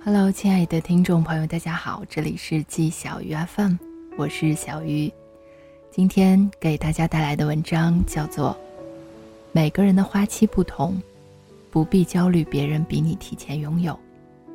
Hello， 亲爱的听众朋友，大家好，这里是季小鱼 FM， 我是小鱼。今天给大家带来的文章叫做每个人的花期不同，不必焦虑别人比你提前拥有。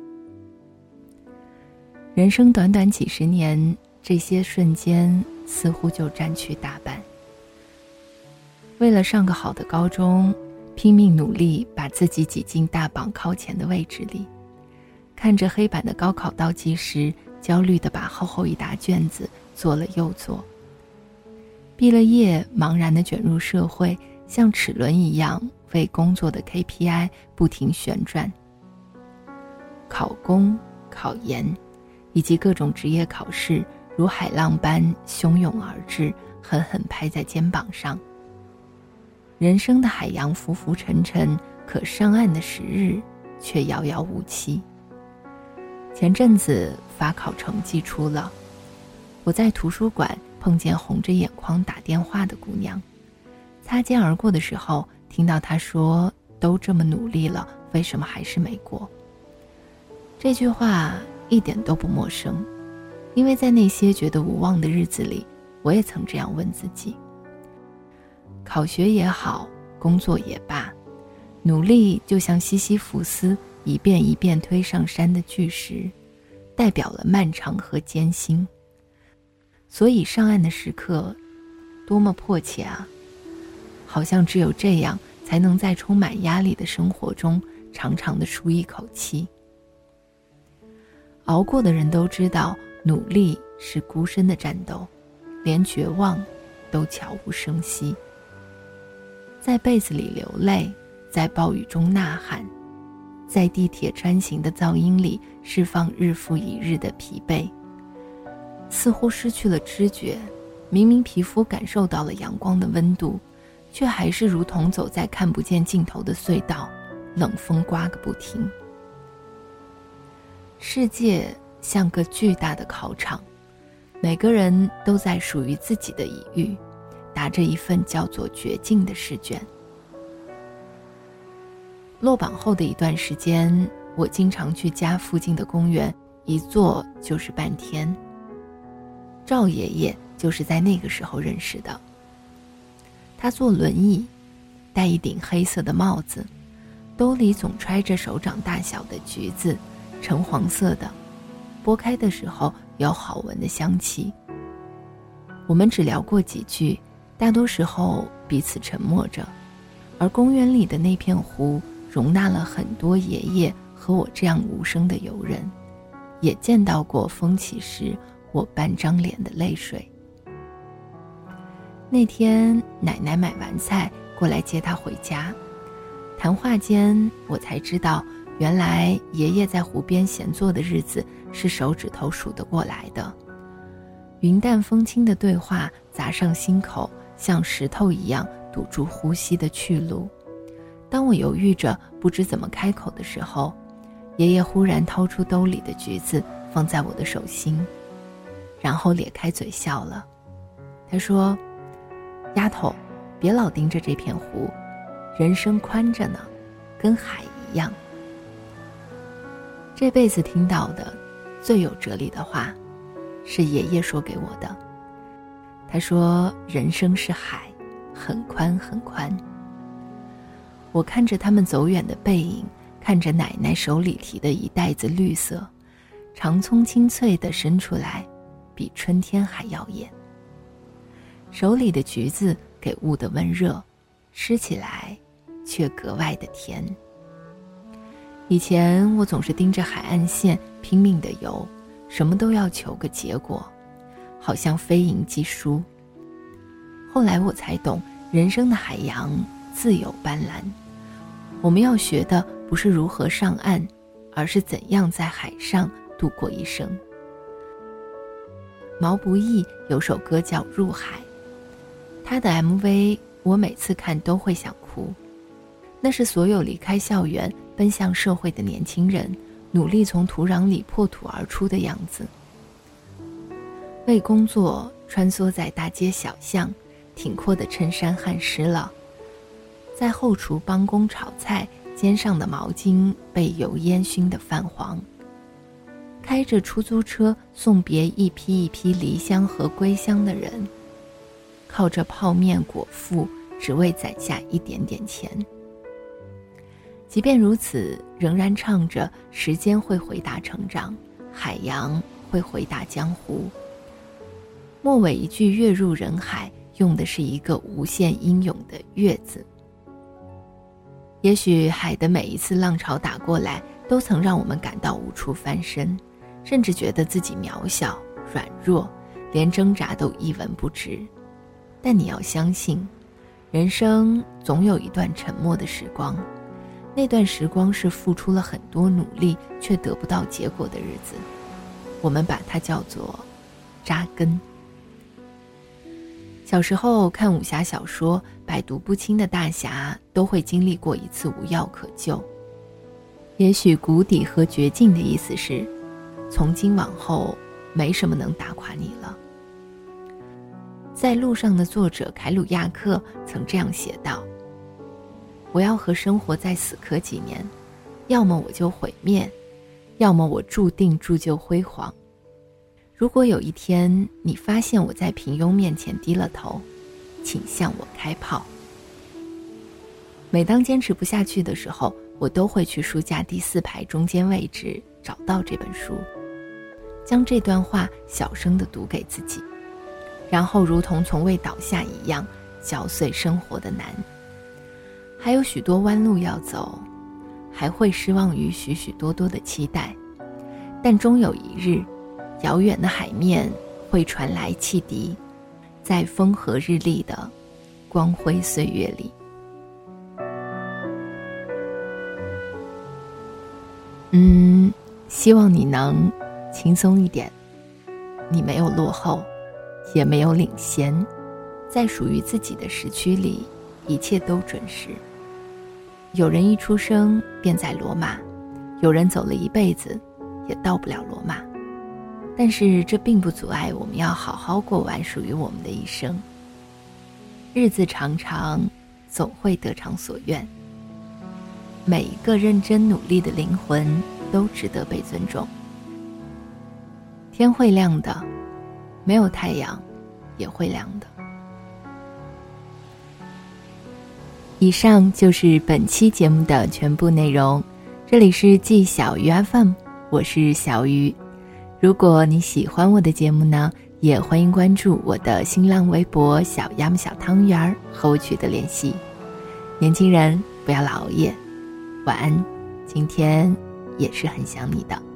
人生短短几十年，这些瞬间似乎就占去大半。为了上个好的高中，拼命努力把自己挤进大榜靠前的位置里，看着黑板的高考倒计时，焦虑地把厚厚一沓卷子做了又做。毕了业，茫然地卷入社会，像齿轮一样为工作的 KPI 不停旋转。考公、考研以及各种职业考试如海浪般汹涌而至，狠狠拍在肩膀上。人生的海洋浮浮沉沉，可上岸的时日却遥遥无期。前阵子法考成绩出了，我在图书馆碰见红着眼眶打电话的姑娘，擦肩而过的时候，听到她说都这么努力了，为什么还是没过？这句话一点都不陌生，因为在那些觉得无望的日子里，我也曾这样问自己。考学也好，工作也罢，努力就像西西弗斯一遍一遍推上山的巨石，代表了漫长和艰辛。所以上岸的时刻多么迫切啊，好像只有这样才能在充满压力的生活中长长地舒一口气。熬过的人都知道，努力是孤身的战斗，连绝望都悄无声息。在被子里流泪，在暴雨中呐喊，在地铁穿行的噪音里释放日复一日的疲惫，似乎失去了知觉，明明皮肤感受到了阳光的温度，却还是如同走在看不见尽头的隧道，冷风刮个不停。世界像个巨大的考场，每个人都在属于自己的一域，打着一份叫做绝境的试卷。落榜后的一段时间，我经常去家附近的公园，一坐就是半天。赵爷爷就是在那个时候认识的。他坐轮椅，戴一顶黑色的帽子，兜里总揣着手掌大小的橘子，橙黄色的，剥开的时候有好闻的香气。我们只聊过几句，大多时候彼此沉默着，而公园里的那片湖容纳了很多爷爷和我这样无声的游人，也见到过风起时我半张脸的泪水。那天奶奶买完菜过来接她回家，谈话间我才知道，原来爷爷在湖边闲坐的日子是手指头数得过来的。云淡风轻的对话砸上心口，像石头一样堵住呼吸的去路。当我犹豫着不知怎么开口的时候，爷爷忽然掏出兜里的橘子放在我的手心，然后咧开嘴笑了。他说：丫头，别老盯着这片湖，人生宽着呢，跟海一样。这辈子听到的最有哲理的话是爷爷说给我的。他说人生是海，很宽很宽。我看着他们走远的背影，看着奶奶手里提的一袋子绿色，长葱清脆地伸出来，比春天还耀眼。手里的橘子给雾的温热，吃起来却格外的甜。以前我总是盯着海岸线拼命地游，什么都要求个结果，好像非赢即输。后来我才懂，人生的海洋自有斑斓，我们要学的不是如何上岸，而是怎样在海上度过一生。毛不易有首歌叫《入海》，他的 MV 我每次看都会想哭。那是所有离开校园奔向社会的年轻人努力从土壤里破土而出的样子。为工作穿梭在大街小巷，挺阔的衬衫汗湿了，在后厨帮工炒菜，肩上的毛巾被油烟熏得泛黄。 开着出租车送别一批一批离乡和归乡的人，靠着泡面果腹，只为攒下一点点钱。即便如此，仍然唱着时间会回答成长，海洋会回答江湖。末尾一句跃入人海，用的是一个无限英勇的跃字。也许海的每一次浪潮打过来，都曾让我们感到无处翻身，甚至觉得自己渺小软弱，连挣扎都一文不值。但你要相信，人生总有一段沉默的时光，那段时光是付出了很多努力却得不到结果的日子，我们把它叫做扎根。小时候看武侠小说，百毒不侵的大侠都会经历过一次无药可救。也许谷底和绝境的意思是，从今往后没什么能打垮你了。在路上的作者凯鲁亚克曾这样写道：我要和生活在死磕几年，要么我就毁灭，要么我注定铸就辉煌。如果有一天你发现我在平庸面前低了头，请向我开炮。每当坚持不下去的时候，我都会去书架第4排中间位置找到这本书，将这段话小声地读给自己，然后如同从未倒下一样嚼碎生活的难。还有许多弯路要走，还会失望于许许多多的期待，但终有一日，遥远的海面会传来汽笛，在风和日丽的光辉岁月里。希望你能轻松一点，你没有落后，也没有领先，在属于自己的时区里，一切都准时。有人一出生便在罗马，有人走了一辈子也到不了罗马，但是这并不阻碍我们要好好过完属于我们的一生。日子长长，总会得偿所愿。每一个认真努力的灵魂都值得被尊重。天会亮的，没有太阳也会亮的。以上就是本期节目的全部内容，这里是季小鱼 FM， 我是小鱼。如果你喜欢我的节目呢，也欢迎关注我的新浪微博小鸭小汤圆和我取得联系。年轻人不要老熬夜，晚安，今天也是很想你的。